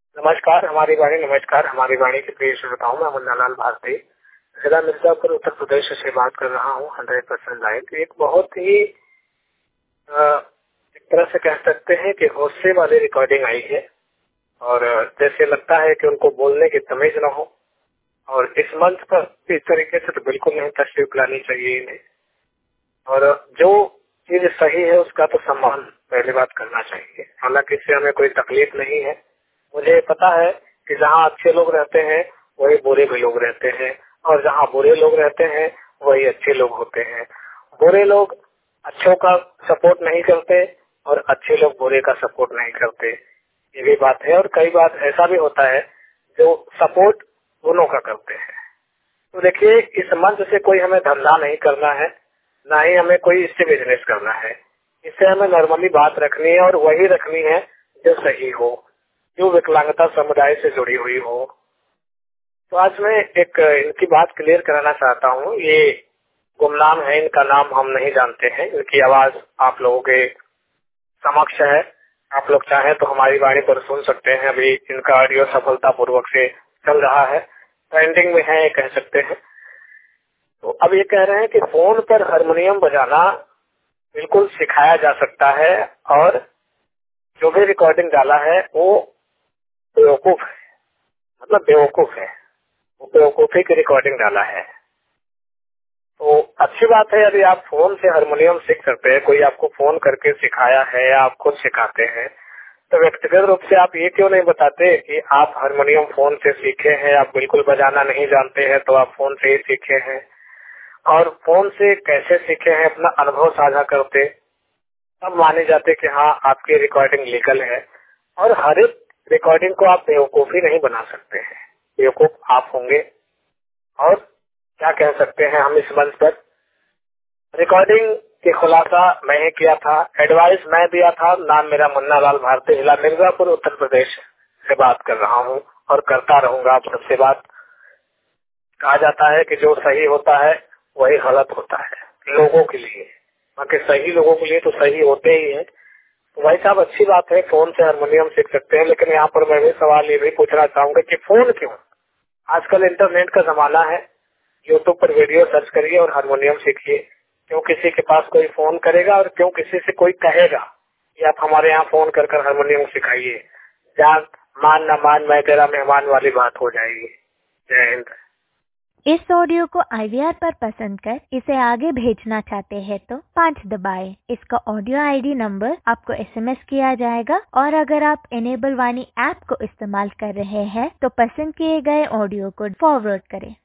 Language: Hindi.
नमस्कार हमारी वाणी के प्रिय श्रोताओं, मैं मुन्नालाल भारती जिला मिर्जापुर उत्तर प्रदेश से बात कर रहा हूँ। 100% लाइव एक बहुत ही एक तरह से कह सकते हैं कि गुस्से वाली रिकॉर्डिंग आई है और जैसे लगता है कि उनको बोलने की तमीज न हो और इस मंच पर इस तरीके से तो बिल्कुल नहीं तशरीफ लानी चाहिए इन्हें। और जो चीज सही है उसका तो सम्मान पहली बात करना चाहिए। हालांकि इससे हमें कोई तकलीफ नहीं है। मुझे पता है कि जहाँ अच्छे लोग रहते हैं वही बुरे भी लोग रहते हैं और जहाँ बुरे लोग रहते हैं वही अच्छे लोग होते हैं। बुरे लोग अच्छों का सपोर्ट नहीं करते और अच्छे लोग बुरे का सपोर्ट नहीं करते, ये भी बात है। और कई बार ऐसा भी होता है जो सपोर्ट दोनों का करते हैं। तो देखिए, इस मंच से कोई हमें धंधा नहीं करना है, ना ही हमें कोई इससे बिजनेस करना है। इससे हमें नॉर्मली बात रखनी है और वही रखनी है जो सही हो, जो विकलांगता समुदाय से जुड़ी हुई हो। तो आज मैं एक इनकी बात क्लियर कराना चाहता हूँ। ये गुमनाम है, इनका नाम हम नहीं जानते हैं। इनकी आवाज आप लोगों के समक्ष है। आप लोग चाहें तो हमारी वाणी पर सुन सकते हैं। अभी इनका ऑडियो सफलतापूर्वक से चल रहा है, ट्रेंडिंग में है कह सकते हैं। तो अब ये कह रहे हैं कि फोन पर हारमोनियम बजाना बिल्कुल सिखाया जा सकता है और जो भी रिकॉर्डिंग डाला है वो बेवकूफ है, मतलब बेवकूफ है, वो बेवकूफी की रिकॉर्डिंग डाला है। तो अच्छी बात है यदि आप फोन से हारमोनियम सीख सकते हैं, कोई आपको फोन करके सिखाया है या आप खुद सिखाते हैं, तो व्यक्तिगत रूप से आप ये क्यों नहीं बताते कि आप हारमोनियम फोन से सीखे हैं, आप बिल्कुल बजाना नहीं जानते हैं तो आप फोन से ही सीखे हैं और फोन से कैसे सीखे हैं अपना अनुभव साझा करते, तब माने जाते कि हाँ आपकी रिकॉर्डिंग लीगल है। और हर एक रिकॉर्डिंग को आप बेवकूफी नहीं बना सकते हैं, बेवकूफ आप होंगे। और क्या कह सकते हैं हम इस मंच पर, रिकॉर्डिंग की खुलासा मैंने किया था, एडवाइस मैं दिया था। नाम मेरा मुन्नालाल भारती, जिला मिर्जापुर उत्तर प्रदेश से बात कर रहा हूँ और करता रहूंगा आप सबसे बात। कहा जाता है कि जो सही होता है वही गलत होता है लोगों के लिए, बाकी सही लोगों के लिए तो सही होते ही है। तो भाई साहब, अच्छी बात है, फोन से हारमोनियम सीख सकते हैं, लेकिन यहाँ पर मैं भी सवाल ये भी पूछना चाहूंगा कि फोन क्यों? आजकल इंटरनेट का जमाना है, यूट्यूब पर वीडियो सर्च करिए और हारमोनियम सीखिए। क्यों किसी के पास कोई फोन करेगा और क्यों किसी से कोई कहेगा कि आप हमारे यहाँ फोन कर हारमोनियम सिखाइए? जान मान ना मान मैं तेरा मेहमान वाली बात हो जाएगी। जय हिंद। इस ऑडियो को IVR पर पसंद कर इसे आगे भेजना चाहते हैं तो 5 दबाएं। इसका ऑडियो ID नंबर आपको SMS किया जाएगा और अगर आप इनेबल वाणी ऐप को इस्तेमाल कर रहे हैं तो पसंद किए गए ऑडियो को फॉरवर्ड करें।